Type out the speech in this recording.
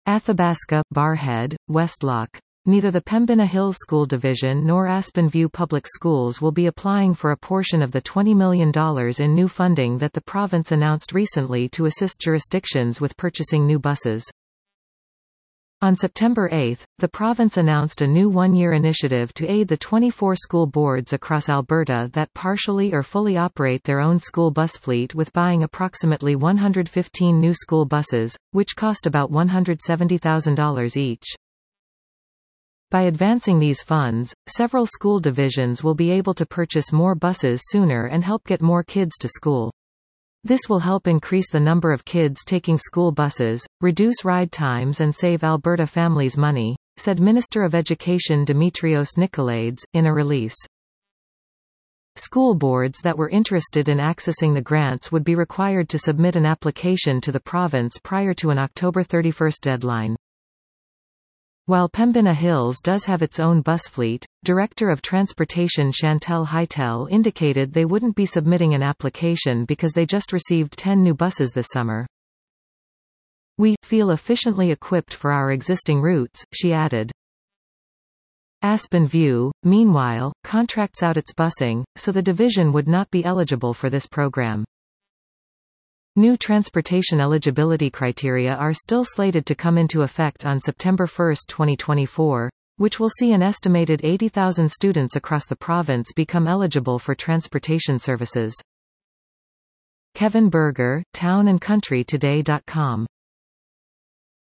Athabasca, Barrhead, Westlock. Neither the Pembina Hills School Division nor Aspen View Public Schools will be applying for a portion of the $20 million in new funding that the province announced recently to assist jurisdictions with purchasing new buses. On September 8, the province announced a new one-year initiative to aid the 24 school boards across Alberta that partially or fully operate their own school bus fleet with buying approximately 115 new school buses, which cost about $170,000 each. By advancing these funds, several school divisions will be able to purchase more buses sooner and help get more kids to school. This will help increase the number of kids taking school buses, reduce ride times and save Alberta families money, said Minister of Education Dimitrios Nicolaides, in a release. School boards that were interested in accessing the grants would be required to submit an application to the province prior to an October 31 deadline. While Pembina Hills does have its own bus fleet, Director of Transportation Chantel Heitel indicated they wouldn't be submitting an application because they just received 10 new buses this summer. "We feel efficiently equipped for our existing routes," she added. Aspen View, meanwhile, contracts out its busing, so the division would not be eligible for this program. New transportation eligibility criteria are still slated to come into effect on September 1, 2024, which will see an estimated 80,000 students across the province become eligible for transportation services. Kevin Berger, townandcountrytoday.com